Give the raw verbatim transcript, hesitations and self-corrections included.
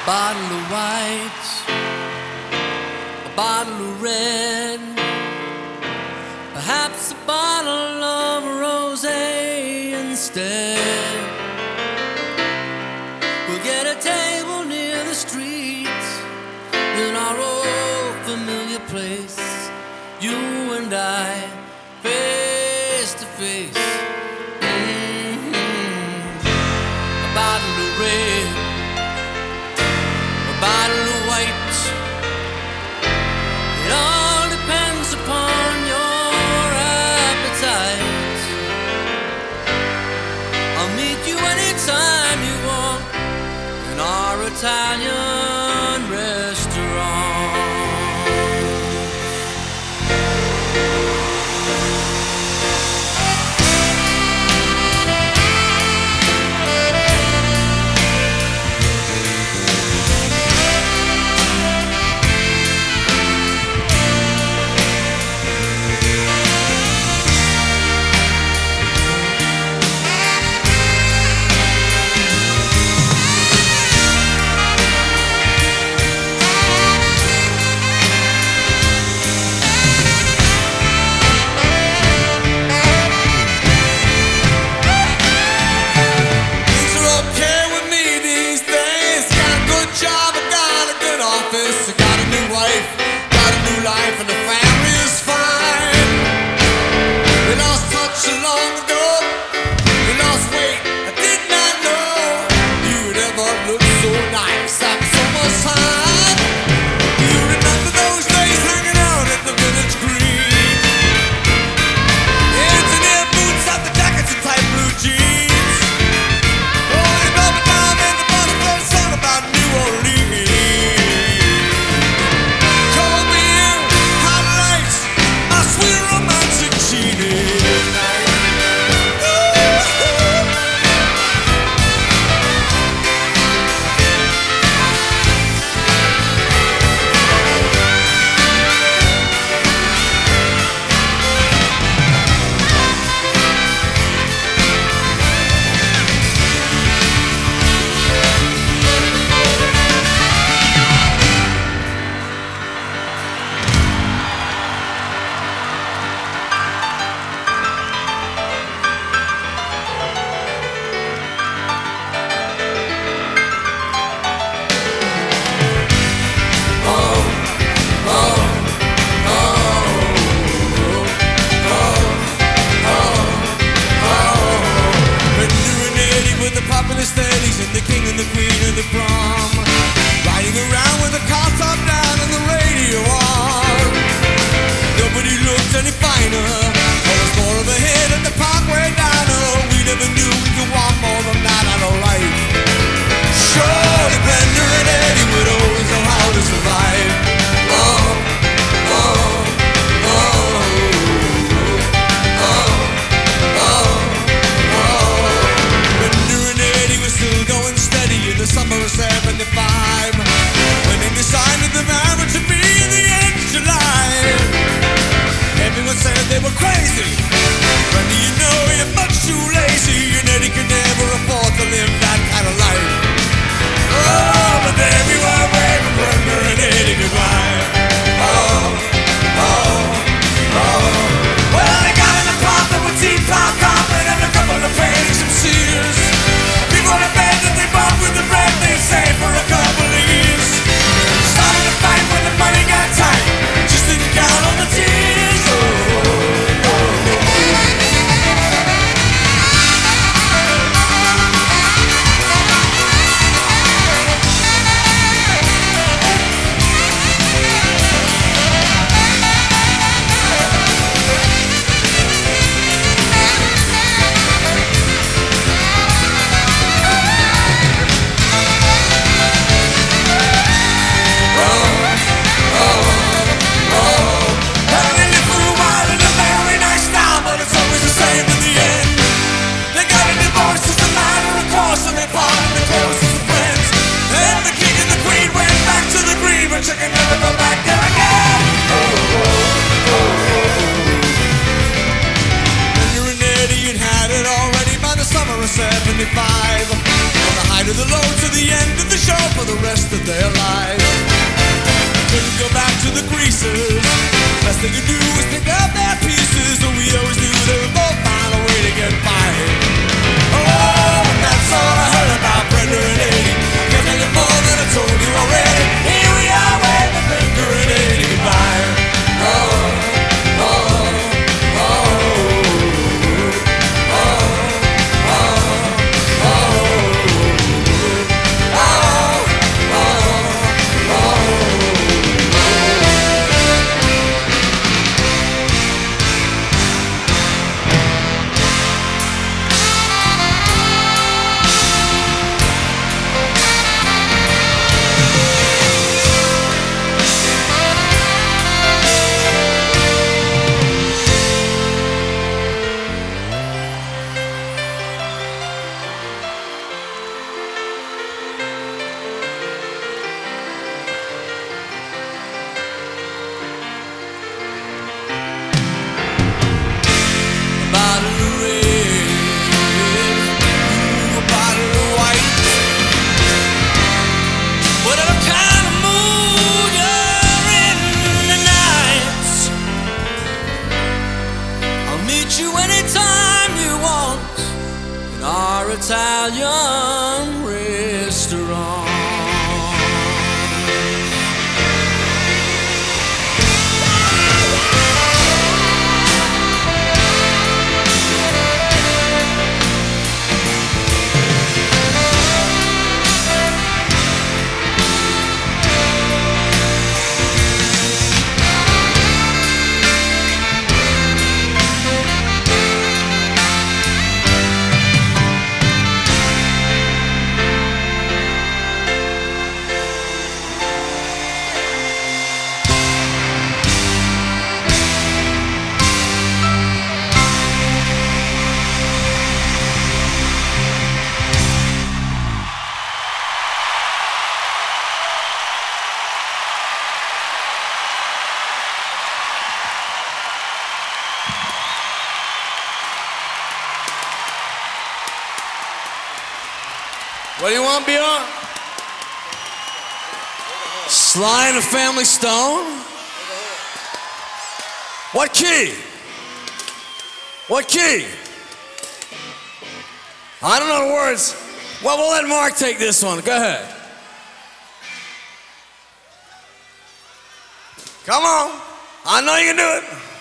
bottle of white, a bottle of red, perhaps a bottle of rosé instead. We'll get a table near the street in our old familiar place, you and I, face to face. Mm-hmm. A bottle of red, a bottle of white. It all depends upon your appetite. I'll meet you anytime you want in our Italian restaurant. live their life. Couldn't go back to the greasers. Best they could do was pick up their pieces, and we always knew they would both find a way to get by. Oh, and that's all I heard about Brenda and Eddie. I can't tell you more than I told you already. Here we are waving Brenda and Eddie goodbye. Oh, oh, oh, oh, oh, oh, oh, oh, oh. Italian restaurant. What do you want, B R? Sly and the Family Stone? What key? What key? I don't know the words. Well, we'll let Mark take this one. Go ahead. Come on. I know you can do it.